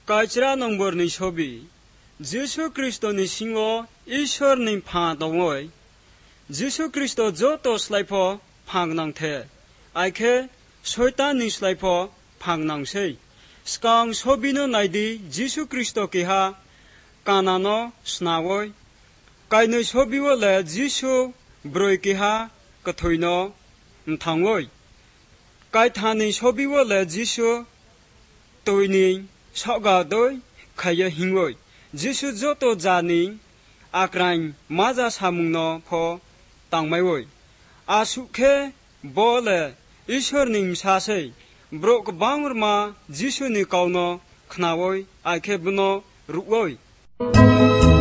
Kajra number ni shobi. Jesu Christo ni singo Ishor ni pha dongoi. Jesu Christo joto slaipo phangnang the. Aike Soitan ni slaipo phangnang sei. Skang sobino naidi Jesu Christo kiha kanano snawoi. Kainu sobiwo le Jesu broi kiha kathoino mthangoi. Kai thani sobiwo le Jesu toini soga doi khaya hingoi. Jesu joto jani akrain maja samungno pho tangmaioi. Asukhe bole Ishor ning sasei brok bangurma Jesu ni kauno khnawoi aike buno ruoi.